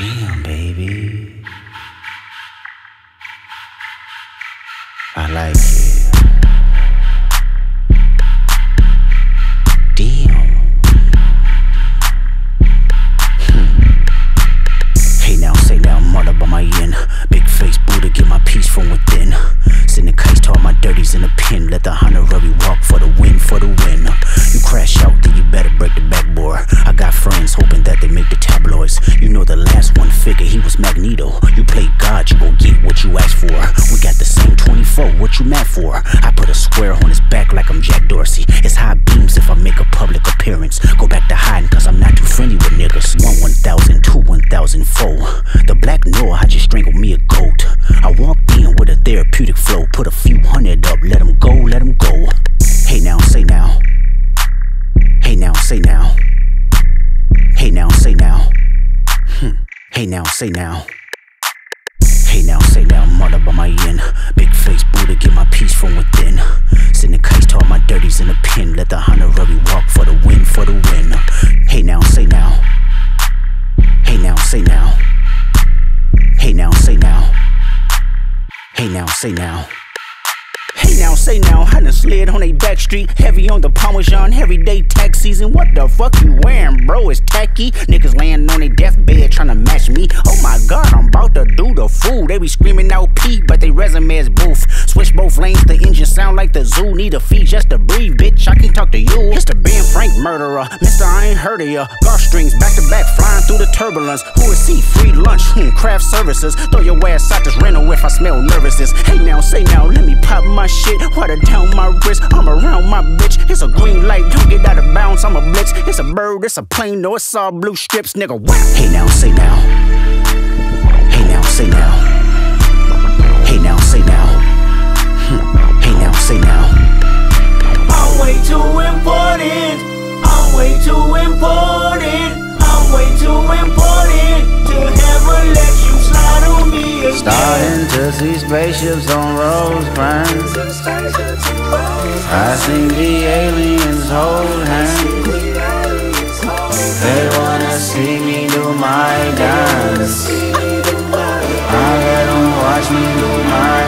Damn, baby. I like it. Damn. Hey now, say now, mother by my end. Big face Buddha, get my peace from within. Send the case to all my dirties in the pen. Let the honorary walk for the win, for the win. You crash out, then you better break the backboard. I got friends hoping that they make the tabloids. You know the last one figure, he was Magneto. You play God, you gon' get what you asked for. We got the same 24, what you mad for? I put a square on his back like I'm Jack Dorsey. It's high beams if I make a public appearance. Go back to hiding cause I'm not too friendly with niggas. 1,000, 1,004. The black Noah, I just strangled me a goat. I walked in with a therapeutic flow. Put a few hundred up, let him go, let him go. Hey now, say now. Hey now, say now. Hey now, say now. Hey now, say now. Hey now, say now, mother by my end. Big face Buddha, get my peace from within. Send the case to all my dirties in the pen. Let the honorary walk for the win, for the win. Hey now, say now. Hey now, say now. Hey now, say now. Hey now, say now. Hey now, say now, I done slid on a back street. Heavy on the Parmesan, everyday tax season. What the fuck you wearing, bro? It's tacky. Niggas laying on their deathbed trying to match me. Oh my god, I'm about to do the fool. They be screaming out Pete, but they resume is boof. Switch both lanes, the engine sound like the zoo. Need a fee just to breathe, bitch, I can talk to you. It's the Ben Frank murderer, Mr. I ain't heard of ya. Golf strings back to back, flying through the turbulence. Who is he? Free lunch, craft services. Throw your ass out this rental if I smell nervousness. Hey now, say now, let me pop my shit. Water down my wrist, I'm around my bitch. It's a green light, don't get out of bounds, I'm a blitz. It's a bird, it's a plane, no, it's all blue strips, nigga, what? Hey now, say now. Hey now, say now. Hey now, say now. Hey now, say now. I'm way too important. I'm way too important. I'm way too important to ever let you slide on me again. Starting to see spaceships on Rosecrans. I seen the aliens hold hands. They wanna see me do my dance. I let them watch me do my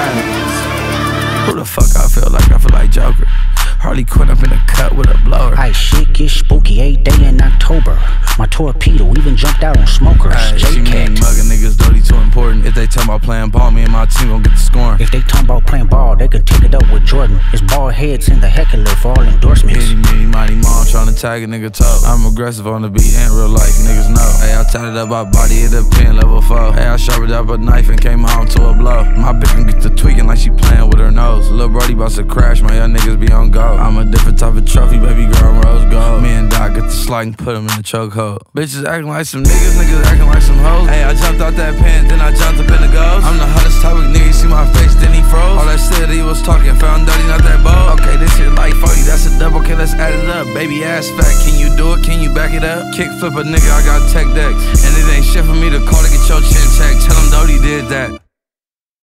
dance. Who the fuck I feel like? I feel like Joker. Harley Quinn up in the cut with a blower. Ice shit get spooky 8 day in October. My torpedo even jumped out on smokers. She mean mugging niggas dirty too important. If they talking about playing ball, me and my team gon' get the scoring. If they talking about playing ball, they could take it up with Jordan. It's bald heads in the heckler for all endorsements. Hitty, meaty, mighty, mom tryna tag a nigga toe. I'm aggressive on the beat and real life, niggas know. Hey, I tatted up my body at the pen level 4. Hey, I sharpened up a knife and came home to a blow. My bitch can get to tweaking like she playing with her nose. Lil' Brody bout to crash, my young niggas be on go. I'm a different type of trophy, baby girl, I'm rose gold. Me and Doc get the slide and put him in the chokehold. Bitches acting like some niggas, niggas acting like some hoes. Hey, I jumped out that pen, then I jumped up in the ghost. I'm the hottest topic, nigga, you see my face, then he froze. All that shit he was talking, found dirty, not that bold. Okay, this shit like 40, that's a double, okay, let's add it up. Baby ass fat, can you do it, can you back it up? Kick flip a nigga, I got tech decks. And it ain't shit for me to call to get your chin checked. Tell him Doty did that.